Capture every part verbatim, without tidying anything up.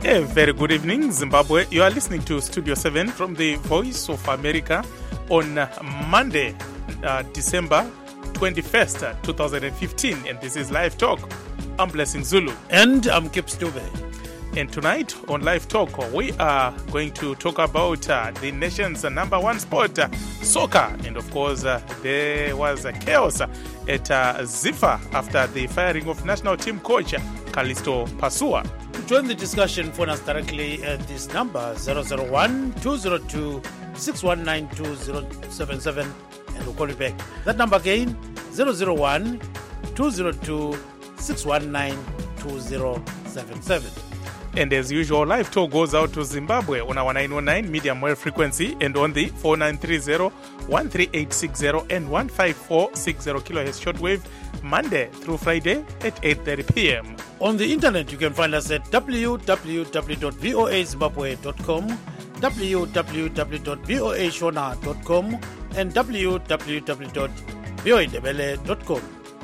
A very good evening, Zimbabwe. You are listening to Studio seven from the Voice of America on Monday, uh, December twenty-first, twenty fifteen. And this is Live Talk. I'm Blessing Zulu. And I'm Kip Stube. And tonight on Live Talk, we are going to talk about uh, the nation's number one sport, uh, soccer. And of course, uh, there was a chaos at uh, Ziffa after the firing of national team coach Callisto Pasua. To join the discussion, phone us directly at this number zero zero one, two zero two, six one nine two zero seven seven and we'll call you back. That number again, zero zero one, two zero two, six one nine two zero seven seven. And as usual, Live Talk goes out to Zimbabwe on our nine one nine medium wave frequency and on the four nine three zero, one three eight six zero and one five four six zero kilohertz shortwave, Monday through Friday at eight thirty p.m. On the internet, you can find us at w w w dot voa zimbabwe dot com, w w w dot voa shona dot com, and w w w dot voa ndebele dot com.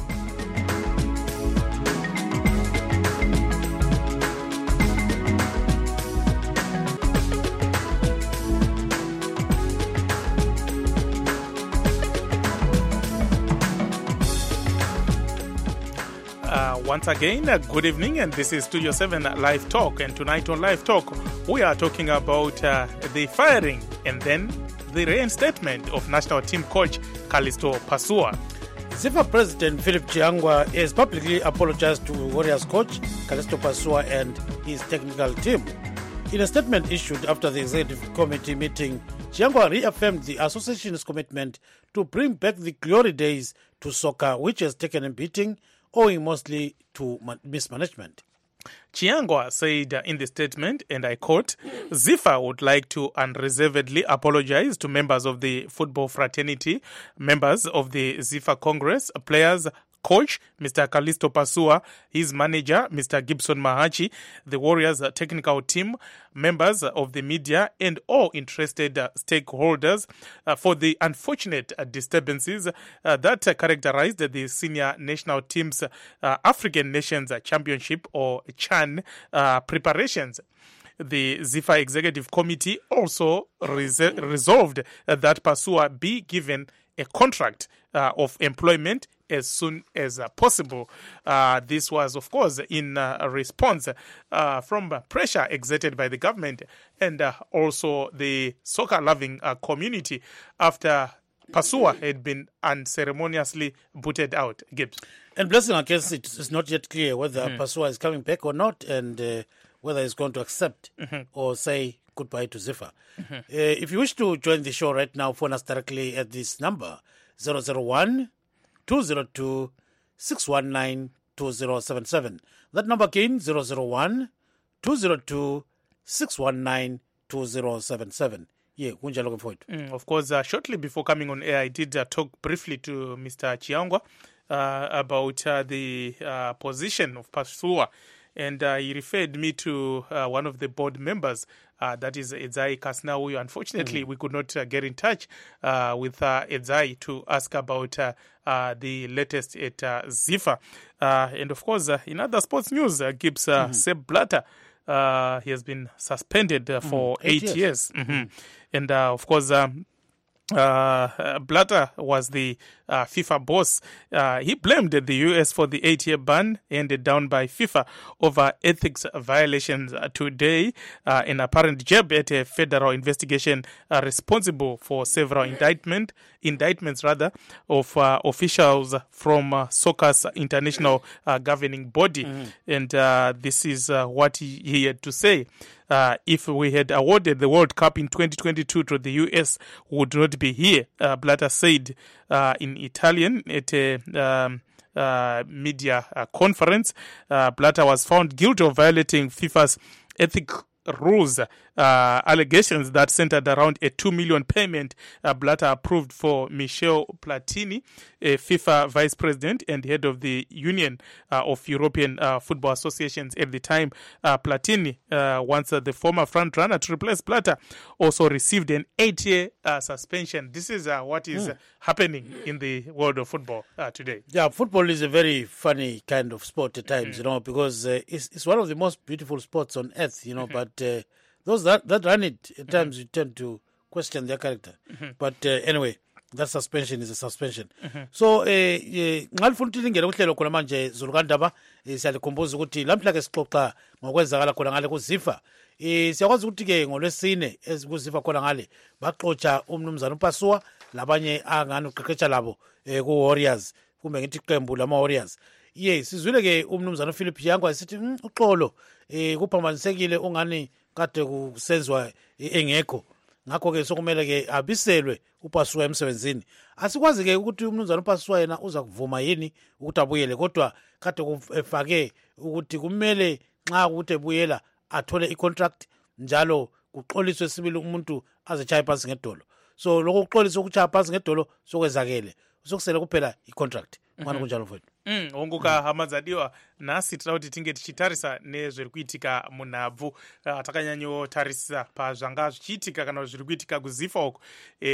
Uh, once again, uh, good evening, and this is Studio seven Live Talk. And tonight on Live Talk, we are talking about uh, the firing and then the reinstatement of national team coach Callisto Pasua. Ziffa President Philip Chiangwa has publicly apologized to Warriors coach Callisto Pasua and his technical team. In a statement issued after the executive committee meeting, Chiangwa reaffirmed the association's commitment to bring back the glory days to soccer, which has taken a beating owing mostly to mismanagement. Chiangwa said in the statement, and I quote, Ziffa would like to unreservedly apologize to members of the football fraternity, members of the Ziffa Congress, players, coach, Mister Callisto Pasua, his manager, Mister Gibson Mahachi, the Warriors technical team, members of the media, and all interested uh, stakeholders uh, for the unfortunate uh, disturbances uh, that uh, characterized the senior national team's uh, African Nations Championship, or CHAN, uh, preparations. The Ziffa Executive Committee also res- resolved uh, that Pasua be given a contract uh, of employment as soon as uh, possible. Uh, this was, of course, in uh, a response uh, from pressure exerted by the government and uh, also the soccer-loving uh, community after Pasua had been unceremoniously booted out. Gibbs. And Blessing, I guess it's not yet clear whether mm. Pasua is coming back or not, and uh, whether he's going to accept mm-hmm. or say goodbye to Ziffa. Mm-hmm. Uh, if you wish to join the show right now, phone us directly at this number, zero zero one, two zero two, six one nine two zero seven seven. That number again, zero zero one, two zero two, six one nine two zero seven seven. Yeah, who's looking forward? Mm, of course, uh, shortly before coming on air, I did uh, talk briefly to Mister Chiangwa uh, about uh, the uh, position of Pasua. And uh, he referred me to uh, one of the board members, uh, that is Edzai Kasnawi. Unfortunately, mm-hmm. we could not uh, get in touch uh, with uh, Edzai to ask about uh, uh, the latest at uh, Ziffa. Uh, and of course, uh, in other sports news, uh, Gibbs uh, mm-hmm. Sepp Blatter, uh, he has been suspended uh, for mm-hmm. eight, eight years. years. Mm-hmm. And uh, of course, um, Uh, Blatter was the uh, FIFA boss. Uh, he blamed the U S for the eight-year ban handed down by FIFA over ethics violations today. Uh, an apparent jab at a federal investigation uh, responsible for several indictment indictments rather of uh, officials from uh, soccer's international uh, governing body. Mm-hmm. And uh, this is uh, what he, he had to say. Uh, if we had awarded the World Cup in twenty twenty-two to the U S, we would not be here, uh, Blatter said uh, in Italian at a um, uh, media uh, conference. Uh, Blatter was found guilty of violating FIFA's ethic, rules uh, allegations that centered around a two million payment uh, Blatter approved for Michel Platini, a FIFA vice president and head of the Union uh, of European uh, Football Associations at the time. Uh, Platini, uh, once uh, the former front runner to replace Blatter, also received an eight-year uh, suspension. This is uh, what is mm. uh, happening in the world of football uh, today. Yeah, football is a very funny kind of sport at times, mm. you know, because uh, it's, it's one of the most beautiful sports on earth, you know, mm-hmm. but uh, those that, that run it, at times mm-hmm. you tend to question their character. Mm-hmm. But uh, anyway, that suspension is a suspension. Mm-hmm. So, ngalifuna ukuthi lingene kuhlelo khona manje Zulukandaba, siyalikhumbuza ukuthi lamhla ke sixoxa ngokwenzakala khona ngale kuzifa. Eh siyakwazi ukuthi ke ngolwesine ezikuzifa khona ngale baxoxa umnumzana uPasua labanye angani uqeqesha labo ku Warriors kumbe ngithi iqembu lama Warriors. Ye sizwile ke umnumzana uPhilip Chiyangwa esithi uxolo eh kuphambanisekile ungani kade kusenzwa engekho. Ngakho ke sokumele ke abiselwe uPasua emsebenzini. Asikwazi ke ukuthi umnumzana uPasua yena uza kuvuma yini ukuthi abuyele, kodwa kade kufake ukuthi kumele nxa ukuthi ebuyela athole icontract njalo kuxoliswe sibili umuntu azechaya phansi ngedolo. So lokho kuxoliswa ukuchaya phansi ngedolo sokwezakele sokusele kuphela icontract. Mwana kunjalo mfowethu. Mm, onguka mm. hamazadiwa nasi tinoda kuti tinge tichitarisa nezviri kuitika munhabvu uh, takanyanyo tarisa pazvanga zvichiitika kana zviri kuitika kuzifa uko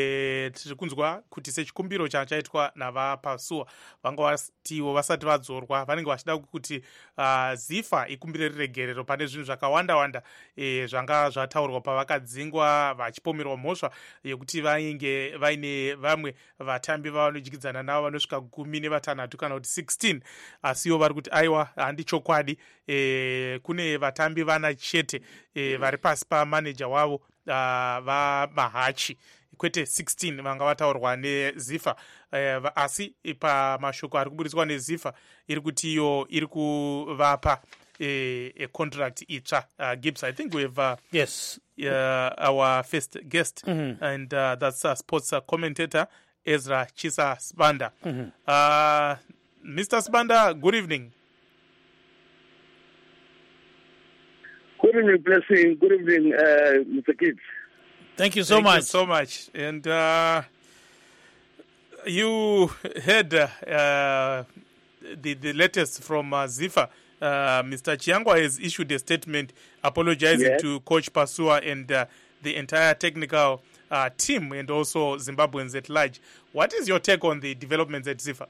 e, tiri kunzwa kuti sechikumbiro chachaitwa navaPasua vanga vatiwo vasati vadzorwa vanenge vachida kuti uh, zifa ikumbire riregerero pane zvinhu zvakawanda wanda e, zvanga zvataurwa pavakadzingwa vachipomerwa mhosva yekuti vainge vaine vamwe vatambi vavanodyidzana navo vanosvika gumi nevatanhatu kana kuti sixteen asiwo vari kuti aiwa handi chokwadi e, kune vatambi vana chete e, vari pasi pamaneja wavo uh, vamahachi kwete sixteen vanga vataurwa nezifa e, asi pamashoko ari kuburitswa nezifa iri kuti iyo iri kuvapa a, a contract itsva. uh, Gibbs, I think we have uh, yes uh, our first guest mm-hmm. and uh, that's a sports uh, commentator Ezra Chisa Sibanda. Mm-hmm. uh, Mister Sibanda, good evening. Good evening, Blessing. Good evening, uh, Mister Gibbs. Thank you so Thank much. you so much. And uh, you heard uh, the, the latest from uh, Zifa. Uh, Mister Chiyangwa has issued a statement apologizing yes. to Coach Pasua and uh, the entire technical uh, team and also Zimbabweans at large. What is your take on the developments at Zifa?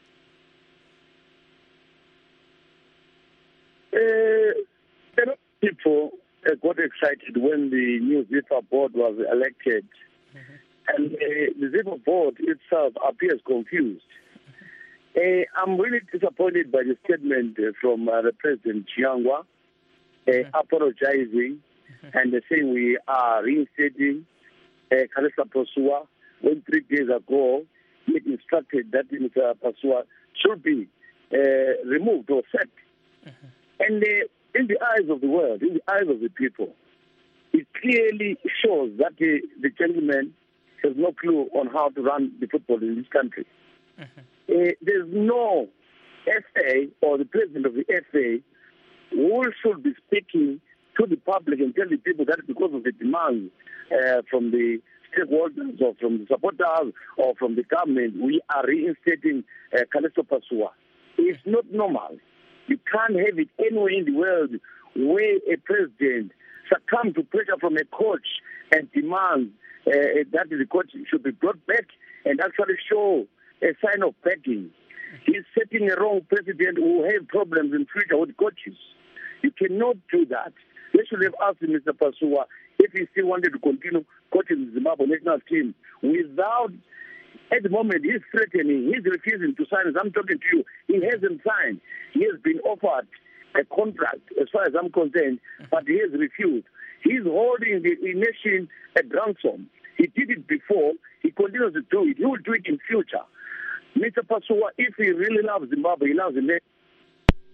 Uh, people uh, got excited when the new Zifa board was elected, mm-hmm. and uh, the Zifa board itself appears confused. Uh, I'm really disappointed by the statement uh, from uh, the President Chiyangwa, uh, mm-hmm. apologizing mm-hmm. and uh, saying we are reinstating uh, Kalisa Pasua, when three days ago he instructed that Mister Pasua should be uh, removed or sacked. Mm-hmm. And uh, in the eyes of the world, in the eyes of the people, it clearly shows that the, the gentleman has no clue on how to run the football in this country. Mm-hmm. Uh, there's no F A or the president of the F A who should be speaking to the public and tell the people that because of the demand uh, from the stakeholders or from the supporters or from the government, we are reinstating uh, Kalisa Pasua. It's not normal. You can't have it anywhere in the world where a president succumbs to pressure from a coach and demands uh, that the coach should be brought back and actually show a sign of begging. He's setting a wrong precedent who will have problems in future with coaches. You cannot do that. They should have asked Mister Pasua if he still wanted to continue coaching the Zimbabwe national team without. At the moment, he's threatening, he's refusing to sign. As I'm talking to you, he hasn't signed. He has been offered a contract, as far as I'm concerned, but he has refused. He's holding the nation at ransom. He did it before. He continues to do it. He will do it in future. Mister Pasua, if he really loves Zimbabwe, he loves the nation.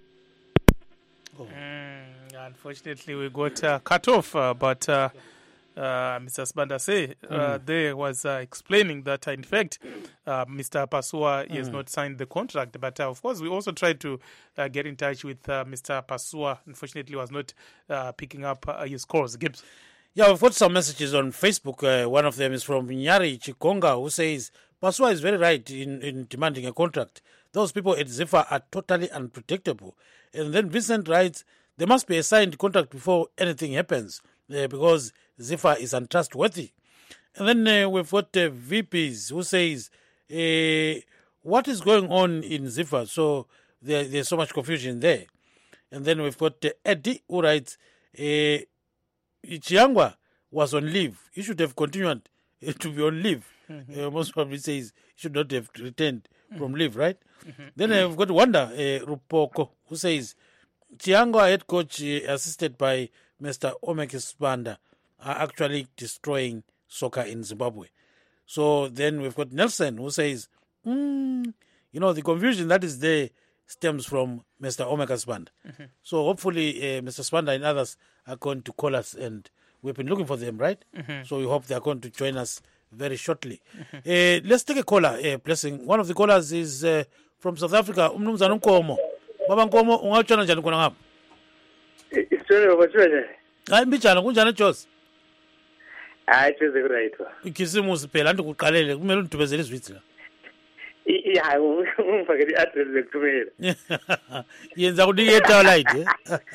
Oh. Mm, unfortunately, we got uh, cut off, uh, but... Uh, uh, Mister Sibanda say, uh, mm. there was uh, explaining that, uh, in fact, uh, Mister Pasua mm. has not signed the contract. But, uh, of course, we also tried to uh, get in touch with uh, Mister Pasua. Unfortunately, was not uh, picking up uh, his calls. Gibbs. Yeah, we've got some messages on Facebook. Uh, one of them is from Nyari Chikonga, who says, Pasua is very right in, in demanding a contract. Those people at Ziffa are totally unpredictable. And then Vincent writes, there must be a signed contract before anything happens uh, because Ziffa is untrustworthy. And then uh, we've got uh, V Ps who says, uh, what is going on in Ziffa? So there, there's so much confusion there. And then we've got uh, Eddie who writes, uh, Chiangwa was on leave. He should have continued uh, to be on leave. Mm-hmm. Uh, most probably says he should not have returned mm-hmm. from leave, right? Mm-hmm. Then uh, we've got Wanda uh, Rupoko who says, Chiangwa head coach uh, assisted by Mister Omeke Sibanda are actually destroying soccer in Zimbabwe. So then we've got Nelson who says, mm, you know, the confusion that is there stems from Mister Omeke Sibanda. Mm-hmm. So hopefully uh, Mister Sibanda and others are going to call us, and we've been looking for them, right? Mm-hmm. So we hope they are going to join us very shortly. Mm-hmm. Uh, let's take a caller, uh, Blessing. One of the callers is uh, from South Africa, Umnumzana Nkomo. Baba Nkomo, ungachana njani kuna ngapha? Isithola ngokuthwele. Hayi mbijana kunjani Jos? Hayi tsheze kurayitwa. Ikisimusi phela anti kuqalele kumele undibezele izwitsi la. I hayi ungifakele i-address lekuthumela. Yenza kunike etawlight eh.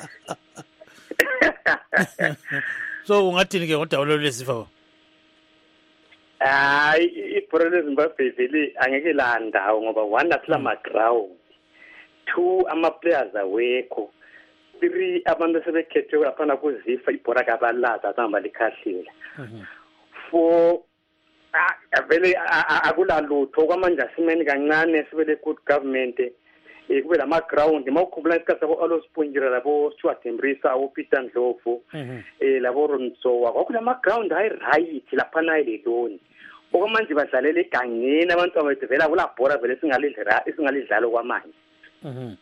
So ungathini ke ngodawulo lesifa? Hayi ibhora leZimbabwe vele angeke la ndawo ngoba one asila ground. Two ama-players awekho. Three abantu sebekhethiwe aphana kuZifa ibhora kabalaza ahamba likhahlile. Four vele akulalutho kwamanje asimeni kancane sibele good government eh kube lama ground mawukhumbula isikhathi sabo Alo Sponjira labo Stuart Mrisa abo Peter Ndlovu eh labo Ronsowa kwakulama ground hayi right laphana eleloni okwamanje badlalela egangeni abantu abavela kula bhora vele singalidlala singalidlala kwamanje. Mhm.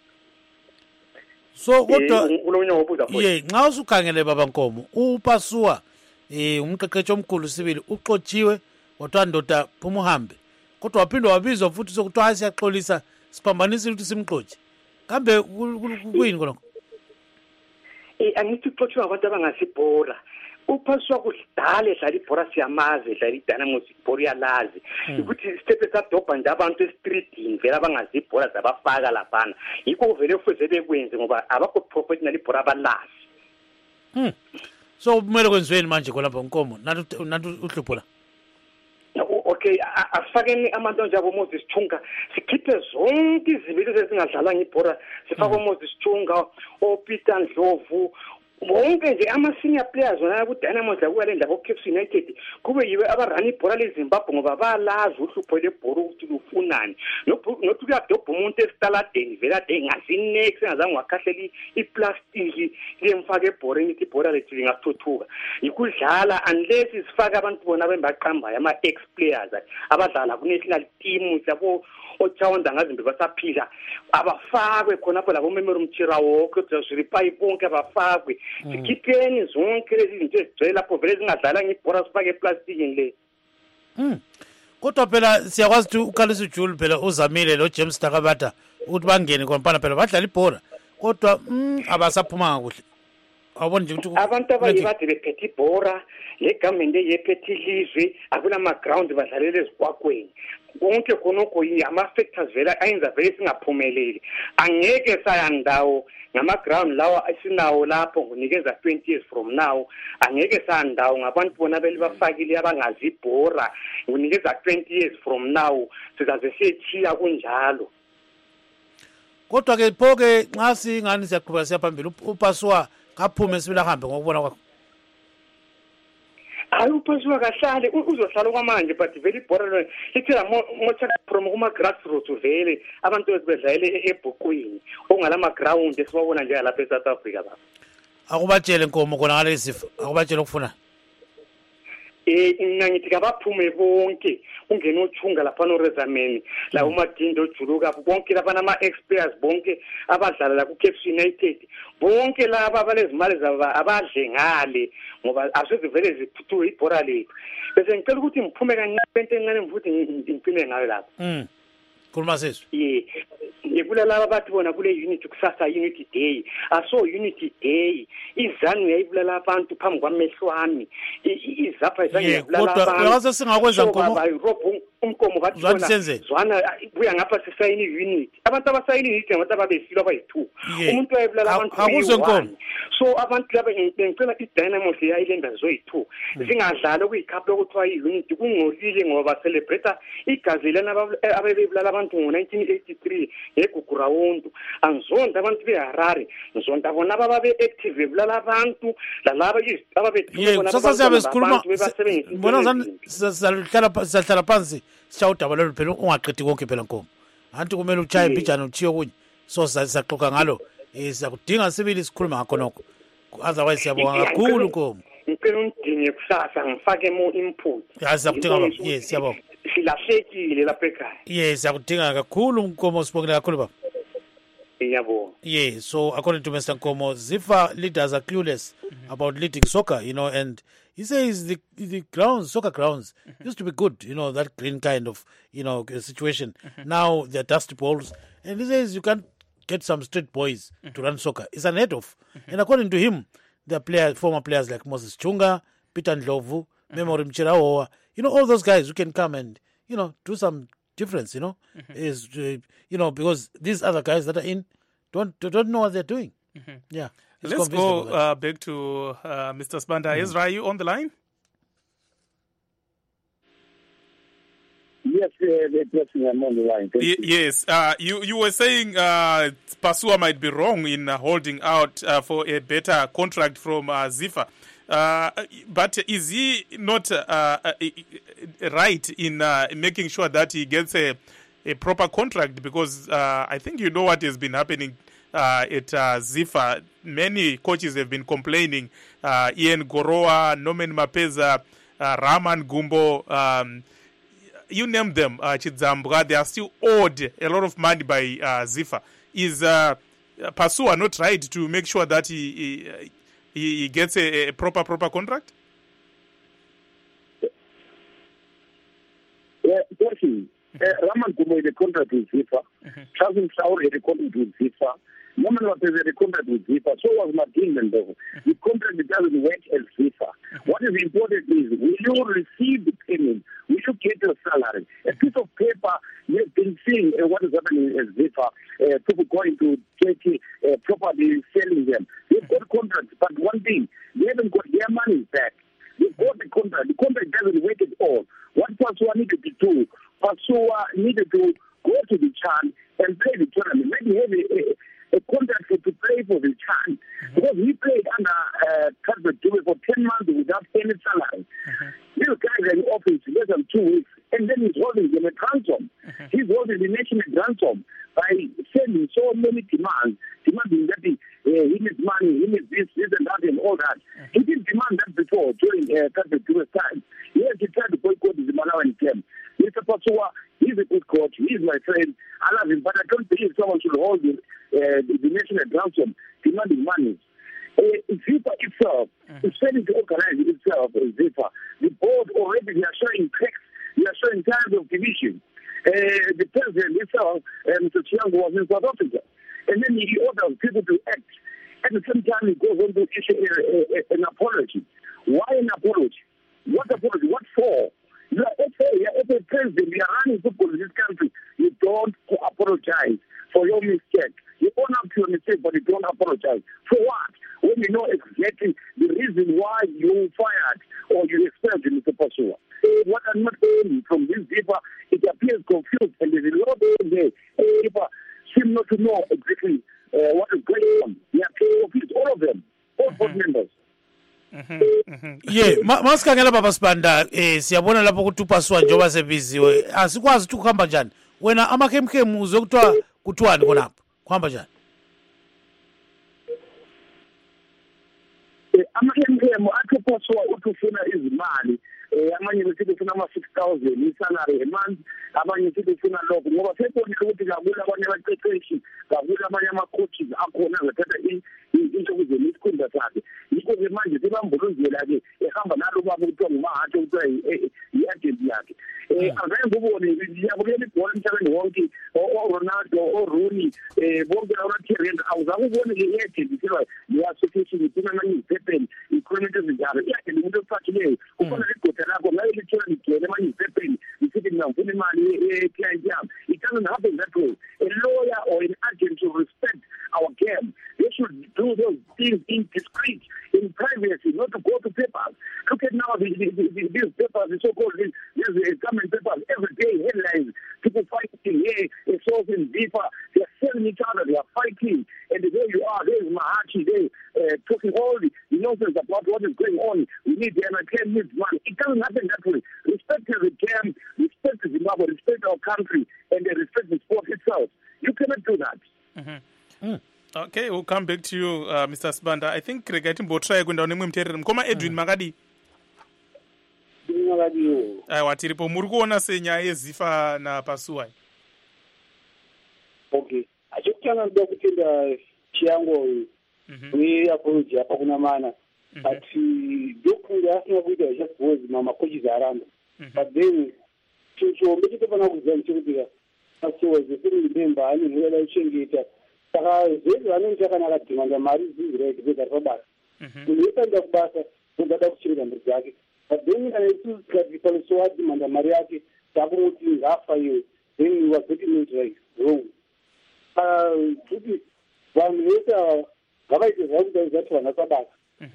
So kodwa ye nxa usukhangele baba Nkomo uPasua eh umqeqeshi omkhulu sibili uxotshiwe kodwa ndoda phuma uhambe kodwa waphindwa wabizwa futhi sokuthiwa siyaxolisa siphambanisa ukuthi simxotshe kambe kuyini konke eh angithi uxotshiwe abantu abangasibhora uPasua kudala edlala ibhora siyamazi edlala iDynamo ibhora yalazi ukuthi stepe sadobha nje abantu estreetini vela abangazibhora zabafaka laphana yikho vele kufuze bekwenze ngoba abakho professional ibhora abalazi. Hmm. So kumele kwenziweni manje kolapha Nkomo nathi nathi uhluphola. Okay, asifakeni abantu njabo Moses Chunga sikhiphe zonke izibili ezingadlala ngibhora sifake uMoses Chunga oPeter Ndlovu bonke nje ama senior players wona ku Dynamo zakuwale ndaba Cape United kube yiwe abarani ibhora leZimbabwe ngoba balazi uhlupho lebhora ukuthi lufunani nothi kuyadobha umuntu estaladeni vela de ngazi next engazange wakhahlela iplastic lemfaka ebhoreni ithi ibhora lethu lingathuthuka ikudlala unless sifaka abantu bona bembaqambayo ama ex players abadlala ku national team labo ochawonda ngazimbe basaphila abafakwe khona lapho labo Memory Mchira wonke uziripai bonke abafakwe sikhipheni zonke lezi zinto ezigcwele lapho vele zingadlala ngibhora sifake eplasticini le. Mm. Kodwa phela siyakwazi ukuthi uKalisa Jule phela uzamile lo James Takabata ukuthi bangene khompana phela badlala ibhora kodwa mm abasaphuma kakuhle. Awubona nje ukuthi abantu abayibade bephethe ibhora legovernment eyephethe ilizwe akunama ground badlalela ezikwakweni konke khonokho ama factors vela ayenza vele singaphumeleli angeke sayandawo ngama ground lawa asinawo lapho ngonikeza twenty years from now angeke sandawo ngabantu bona beli bafakile abangazi ibhora ngonikeza twenty years from now sizaze siyethiya kunjalo. Kodwa ke phoke nxa singani siyaqhubeka siyaphambili uPasua kaphume sibila hambe ngokubona kwakho. Hayi uPasua kahlale uzohlala kwamanje but vele ibhora lo lithela mocha promo kuma grassroots vele abantu bezidlalela ebhukwini ongalama ground esibabona nje lapha eSouth Africa baba. Akubatshele Nkomo kona ngale sifo akubatshele ukufuna. eh ngithi kabaphume bonke ungena uthunga lapha no Rezameni la uMadindo Juluka bonke lapha nama experts bonke abadlala la ku Cape United bonke laba abalezimali zaba abadle ngale ngoba asizivele ziphuthu ibhora lethu bese ngicela ukuthi ngiphume kancane into encane mfuthi ngipime ngayo lapha mm khuluma sesho yeah ngibula laba bathi bona kule unity kusasa unity day aso unity day izanu yayibulala abantu phambi kwamehlo wami izapha izangibulala abantu kodwa ngase singakwenza nkomo umkomo bathi bona zwana buya ngapha sisayini unity abantu abasayini unity ngabantu ababesilwa bayi-two umuntu wayebulala abantu akuzwe nkomo so abantu laba ngicela i-Dynamo yayilenda zoyi-two singadlala kuyikhapha lokuthiwa i-unity kungcolile ngoba celebrate igazi lana ababebulala abantu ngo-nineteen eighty-three eGugurawundu angizonda abantu beHarare ngizonda bona ababe active ebulala abantu lalaba ababethula sasa siyabe sikhuluma bona zani sizahlala sizahlala phansi sishawudaba lolu phela ungaqedi konke phela nkomo anti kumele uchaye imbijana uchiyo kunye so sizaxoxa ngalo eh sizakudinga sibili sikhuluma ngakho nokho otherwise siyabonga kakhulu nkomo ngicela undinge kusasa ngifake mo input yazi sakudinga yes siyabonga silahlekile lapha ekhaya yes yakudinga kakhulu nkomo sibongela kakhulu baba yabo yeah so according to Mister Nkomo Zifa leaders are clueless mm-hmm. about leading soccer you know and he says the the grounds soccer grounds mm-hmm. used to be good you know that green kind of you know situation mm-hmm. now they're dusty balls and he says you can't get some street boys mm-hmm. to run soccer it's an head off mm-hmm. and according to him there are players former players like Moses Chunga Peter Ndlovu mm-hmm. Memory Mchirawa you know all those guys who can come and you know do some difference you know mm-hmm. is uh, you know because these other guys that are in don't don't know what they're doing mm-hmm. yeah let's go uh, back to uh, Mister Sibanda. mm-hmm. Ezra, are you on the line? Yes, uh, I'm on the line. Y- yes, uh, you you were saying uh, Pasua might be wrong in uh, holding out uh, for a better contract from uh, Zifa. Uh, but is he not uh, uh, right in uh, making sure that he gets a, a proper contract? Because uh, I think you know what has been happening uh, at uh, Zifa. Many coaches have been complaining. Uh, Ian Goroa, Norman Mapeza, uh, Raman Gumbo, um, you name them, uh, Chidzambra, they are still owed a lot of money by uh, Zifa. Is uh, Pasua not right to make sure that he... he he gets a, a proper proper contract? Yeah, question. Uh, Raman Gumbo had a contract with Zifa. Chazim Saur had a contract with Zifa. Norman Lopez had a contract with Zifa. So was Martin Mendoza. The contract doesn't work as Zifa. What is important is, will you receive the payment? Will you get your salary? A piece of paper, you've been seeing uh, what is happening as Zifa. Uh, people going to Turkey, uh, properly selling them. They've got contracts, but one thing, they haven't got their money back. They've got the contract. The contract doesn't work at all. What Pasua needed to do, Pasua needed to go to the Chan and play the tournament. Maybe have a, a, a contract to play for the Chan. Mm-hmm. Because he played under uh, Cuthbert Dube for ten months without any salary. Mm-hmm. This guy is in office less than two weeks, and then he's holding them a ransom. Mm-hmm. He's holding the national ransom by sending so many demands, demanding that he, uh, he needs money, he needs this, this and that and all that. Mm-hmm. He didn't demand that before during uh, Cuthbert Dube's time. Yes, he tried to boycott the Malawian camp. Mister Pasua, he's a good coach, he's my friend, I love him, but I don't believe someone should hold the, uh, the, the national ransom demanding money. Uh, Zifa itself mm-hmm. is failing to organize itself as Zifa. The board already, they are showing cracks, they are showing signs of division. Uh, the president himself, uh, Mister Chiango, was in South Africa. And then he orders people to act. At the same time, he goes on to issue a, a, a, an apology. Why an apology? What apology? What for? You are F A, you are F A president, you are running football in this country. You don't apologize for your mistake. You own up to your mistake, but you don't apologize. For what? When you know exactly the reason why you fired or you expelled Mister Pasua. What I'm not saying from this paper, it appears confused, and there's a lot of there. People seem not to know exactly uh, what is going on. They are confused, all of them, all board mm-hmm. members. Mm-hmm. Mm-hmm. Yeah, masikhangela baba Sibanda eh siyabona lapho ukuthi uPasua njoba sebiziwe asikwazi ukuthi kuhamba njani wena amakhemkhemu uzokuthiwa kuthiwani khonapho kuhamba njani amakhemkhemu athi Pasua uthi ufuna izimali eh amanye besithi ufuna ama six thousand isalary a month, abanye sithi ufuna lokho, ngoba sebonile ukuthi kakula abanye abaqeqeshi, kakula abanye ama coaches akhona azathatha inhloko zemikhunda sakhe. Yikho ke manje sibambuluzela ke ehamba nalo baba kuthiwa ngumahathe kuthiwa i-agent yakhe. Eh azange ngubone ngiyabukela ibhola emhlabeni wonke, o-Ronaldo, o-Rooney, eh bonke laba Thierry, awuzakubona ke i-agent siba le-association ithina ama-newspaper, i-comment ezinjalo. I-agent umuntu ofathileyo ufana ligqoda lakho ngayo lithola ligcwele ama-newspaper lisithi ngingafuna imali ye-client yami. It doesn't happen that way. A lawyer or an agent should respect our game. They should do those things in discreet, in privacy, not to go to papers. Look at now the, the, the, these papers, the so-called these, these comment papers, every day headlines, people fighting here, a source in FIFA, they are selling each other, they are fighting, and there you are, there is Mahachi, they uh, talking all the nonsense about what is going on. We need the M I K needs money. It doesn't happen that way. Respect the game, respect Zimbabwe, respect our country, and they respect the sport itself. You cannot do that. Mm-hmm. Mm. Okay, we'll come back to you, uh, Mister Sibanda. I think regarding Botra kwenda nemwe mterere mkoma Edwin Makadi. Makadi. Aiwa tiripo muri kuona senyaya yeZifa na Pasua. Okay. Achokutanga ndoda kutenda chiyango we apology apa kuna mana. But ndokunga asina kuita zvakuzi mama coaches aramba. But then chicho mbechito pana kuzama chikutika. Pasua zefiri member ani ngoda uchengeta. Saka zvezvi vanenge chakanaka dhimanda mari zizireke dzegari pabasa. Munhu wesanda kubasa unogada kuchinga mhuri dzake. But then kana isusu tikati palusowa dhimanda mari yake takumuti ngafa iyo, then you are getting it right wrong. Kuti vanhu vese ngavaite zvakuda zati vana pabasa.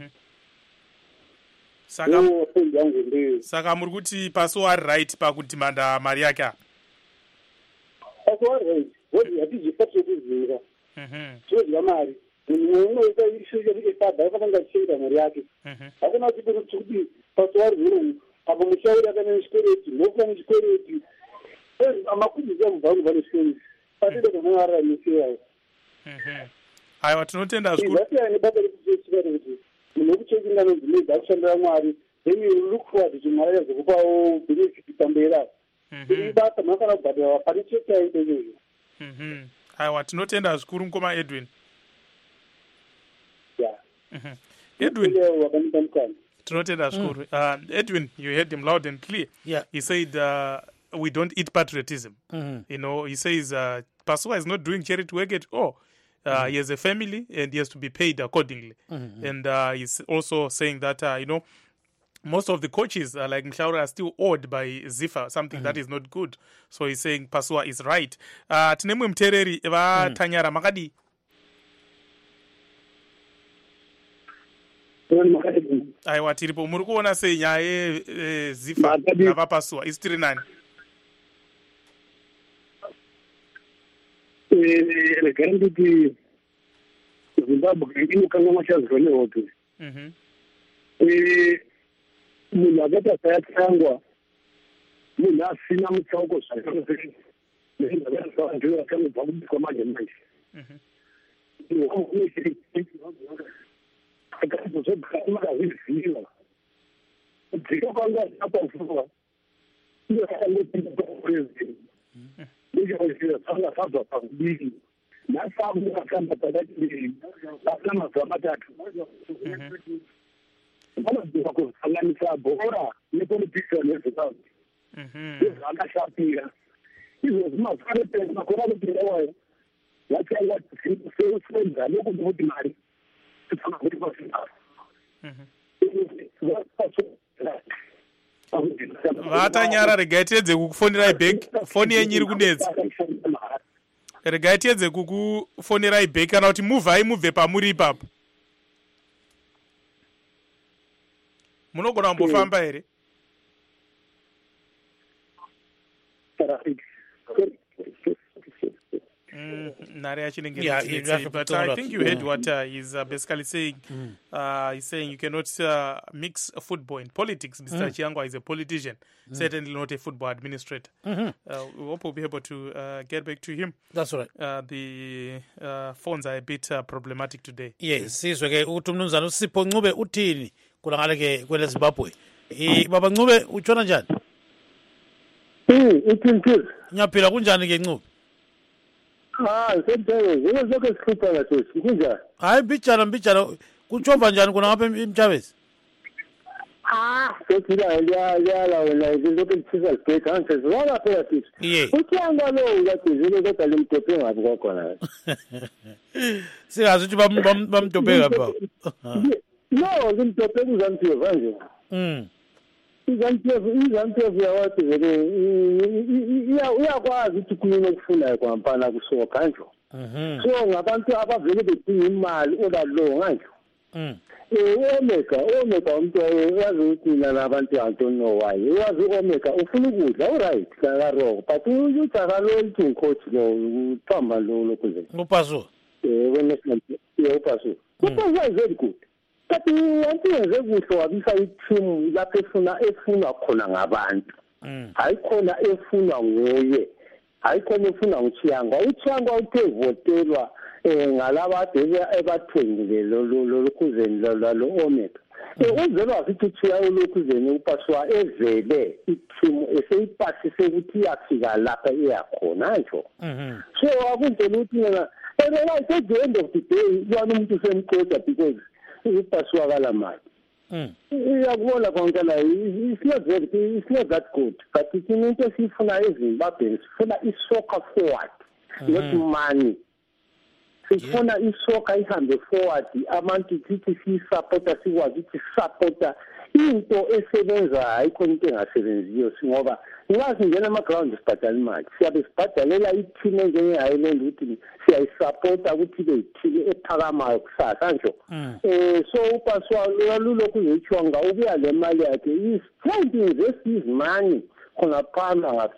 Saka saka muri kuti Pasua ari right pakudhimanda mari yake. Pasua ari right. Wodi hatizvipatso kuzira. Zvodya mari munhu unoita ishoepada akatanga achichenga mari yake. Hakuna kuti kuti Pasua ari wrong apa mushauri akane chikwereti nokuva muchikwereti amakudzisa mubvangu vane chikwereti patide kunoararamisiyayo. Aiwa tinotenda zvikuru. Zvasiyana nebasa rekuchechikare kuti munhu wekuchekinga nonzi akushandira Mwari, then you look forward kuti Mwari azokupawo benefit pamberi apo. Iri basa munofana kubhadhara pane chete yaita izvozvo. Aiwa tinotenda zvikuru mukoma Edwin. Yeah. Mm-hmm. Edwin. Tinotenda zvikuru. Uh, Edwin, you heard him loud and clear. Yeah. He said uh, we don't eat patriotism. Mm-hmm. You know, he says uh, Pasua is not doing charity work at all. Uh, mm-hmm. He has a family and he has to be paid accordingly. Mm-hmm. And uh, he's also saying that, uh, you know, most of the coaches, uh, like Mhlaura, are still owed by Zifa, something mm-hmm. that is not good. So he's saying Pasua is right. Uh, Tinemwe mtereri, eva mm. Tanyara Makadi. Aiwa tiripo, muri kuona sei nyaya yeZifa nava Pasua, isitiri nani? Regarding kuti Zimbabwe inokanga machazwa nehope. Mhm. Eh munhu akaita sayatsangwa munhu asina mutsauko zvakare nezvakaantu akanobva kubikwa manje manje. akazozogara dzika kwanga apafuwa iyo akangopinda papresident ndizvoziva sanga sabva pakudiki nasamu akamba pakati asina mazuva matatu vanobva kusanganisa bhora nepolitiki nezimbabwe izvo akashapira izvozvi mazuva anopera makore anopera wayo vatanga seusedza nekuti kuti mari tifana kuti pazimbabwe vatanyara regai tiedze kukufonirai back foni yenyu iri kunetsa regai tiedze kukufonirai back kana kuti muvhai mubve pamuri ipapo munogona kumbofamba here Mm, yeah, yeah, but I think you heard yeah. what uh, he's uh, basically saying. Mm. Uh, he's saying you cannot uh, mix football and politics. Mister Mm. Chiangwa is a politician, mm. certainly not a football administrator. Mm-hmm. Uh, we hope we'll be able to uh, get back to him. That's right. Uh, the uh, phones are a bit uh, problematic today. Yes, sizwe ke ukuthi umnumzana uSipho Ncube uthini kulangale ke kwele Zimbabwe Eh baba Ncube utshona njani? Eh, iphimphile. Ngiyaphila kunjani ke Ncube? Ah, sentele, yebo zonke sihlupha ngathi kunjani? Hayi mbijana mbijana kutshova njani kuna ngapha eMthabezi? Ah, sekuthila ya ya la wena izinto ezithisa sibheka kanti zona phela thithi. Yeah. Uthanga lo uyathizile kodwa limtophe ngabi kwakhona. Singazi ukuthi bamdobhe ngapha. No, limtophe kuzamthiwe manje. Mm. Izamthiwe izamthiwe yawathi vele iya uyakwazi ukuthi kunyine okufunayo kwampana kusoka nje. Mhm. So ngabantu abavele bedinga imali olalo nganje. Mm. Eh Omega Omega umuntu wazi ukuthi mina nabantu I don't know why wazi Omega ufuna ukudla alright la ro but uyuthatha lo into coach lo uthamba lo lokuze Upaso eh wena yeah upaso upaso is very good but wanti yenze kuhle wabisa i-team lapho efuna efuna khona ngabantu hayi khona efuna nguye hayi khona efuna nguChiyangwa uChiyangwa uthe votelwa eh ngalaba ebathengile lo lokuzeni lo Omega uzelo asithi thiya lokuzeni upaswa evele i-team eseyipasise ukuthi iyafika lapha iyakhona nje so akunjena ukuthi mina and like at the end of the day yona umuntu semqoda because upaswa kala mali iyakubona konke la it's not very it's not that good but into esifuna eZimbabwe sifuna i-soccer forward not money. Sifuna isoka ihambe forward abantu thithi siyisupporta sikwazi ukuthi supporta into esebenza ayikho into engasebenziyo ngoba ngazi ngena ama ground sibhadala imali siyabe sibhadalela i-team njenge-Highland ukuthi siyayisupporta ukuthi beyithile ephakamayo kusasa nje eh so upaswa lulokhu yechonga ubuya le mali yakhe is trying to invest his money khona phana ngathi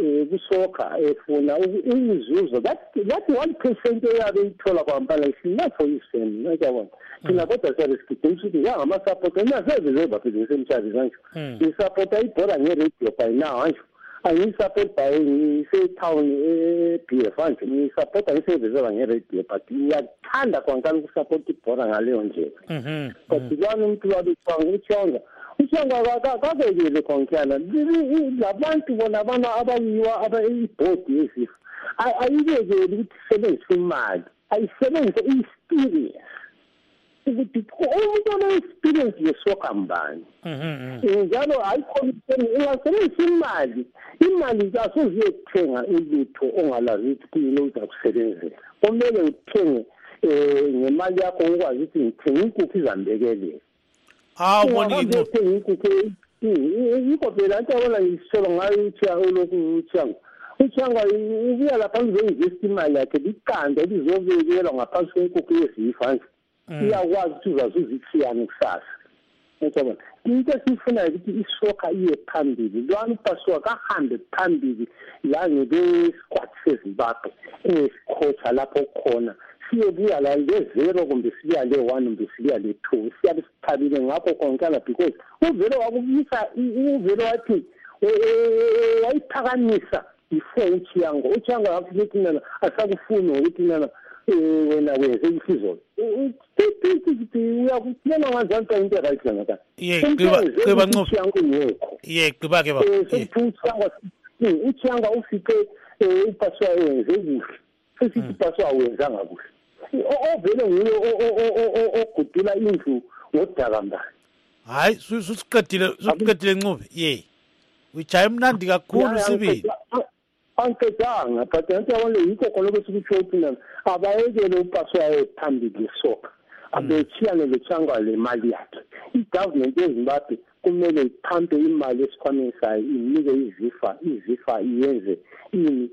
kusoka efuna izuzo that that one percent eyabe ithola kwampala isina for isem ngiyabona thina kodwa siyabesikidela ukuthi ngama support enasebenzele baphezulu semchazi kanje isupport ayibhola nge-radio by now nje ayisupport by ngise town e-B F nje ngisupport ayisebenzela nge-radio but iyathanda kwankala ukusupport ibhola ngaleyo ndlela but lwana umuntu wabicanga uChiyangwa uChiyangwa akakekele konkyana labantu bona abana abayiwa abayibhodi yesifa ayibekele ukuthi sebenzise imali ayisebenzise i-experience ukuthi umuntu one-experience yesoka mbani njalo ayikhona ungasebenzisa imali imali asoziyethenga ulutho ongalazi ukuthi kuyini uzakusebenzela kumele uthenge ngemali yakho ukwazi ukuthi ngithenga inkukhu izambekelele Ah, bonito. Yiko phela nto yabona isolo ngayo uThiyangwa lokhu uThiyangwa. uThiyangwa ubuya lapha uzoinvest imali yakhe liqanda lizobekelwa ngaphansi kwenkukhu yezifa nje. Iyakwazi ukuthi uzazuzithiyana kusasa. Ngiyabona. Into esifunayo ukuthi isoka iye phambili. Lwana upaswa kahambe phambili la ngebe squad seZimbabwe. Esicoacha lapho khona. Siyebuya la le-zero kumbe sibuya le-one kumbe sibuya le-two siyabe sithabile ngakho konkana because uvele wakubisa uvele wathi wayiphakamisa before uChiyangwa uChiyangwa wakuthi ukuthi mina asakufuni ukuthi mina wena wenze isizolo uyakutshela kanjani xa into right ngaka ye qiba qiba Ncube uChiyangwa ngekho ye qiba ke ba uChiyangwa uChiyangwa ufike upaswa wenze kuhle futhi upaswa wenzanga kuhle ovele nguye ogudula indlu ngodakambani hayi susiqedile susiqedile Ncube ye ujaye mnandi kakhulu sibili ankedanga but into yabona yikho khona besikutsho ukuthi mina abayekele upaswa phambili soka abechiyane lechangwa le mali yakhe igovernment yeZimbabwe kumele iphampe imali esikhwameni sayo inike izifa izifa iyenze ini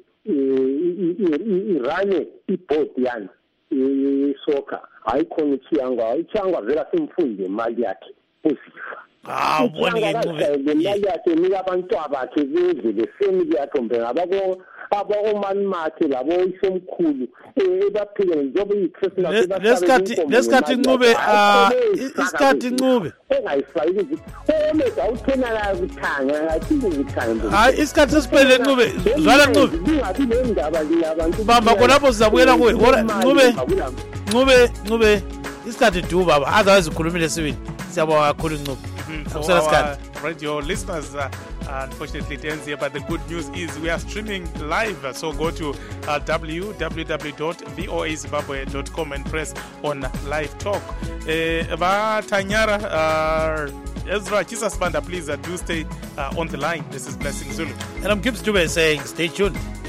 irane ibhodi yani isoka ayikhona uChiyangwa uChiyangwa vela simfunde imali yakhe uzifa ah bonike Ncube imali yakhe nika abantu abakhe bedle le family yakhe mbe ngabako aba omani makhe labo isemkhulu ebaphile njengoba iChristmas lesikhathi lesikhathi Ncube ah isikhathi Ncube engayifaki ukuthi omeza uthena la kuthanga ngathi ngithanda hayi isikhathi sesiphelele Ncube zwana Ncube ingabi nendaba labantu bamba khonapho sizabuyela kuwe Ncube Ncube Ncube isikhathi du baba azazi ukhulumile sibili siyabonga kakhulu Ncube Mm-hmm. For Akusela our sikhathi. radio listeners, uh, unfortunately it ends here, but the good news is we are streaming live. So go to uh, w w w dot voa zimbabwe dot com and press on live talk. Uh, Vatanyara, uh, Ezra Chisasbanda, please uh, do stay uh, on the line. This is Blessing Zulu. And I'm Gibbs Dube saying stay tuned.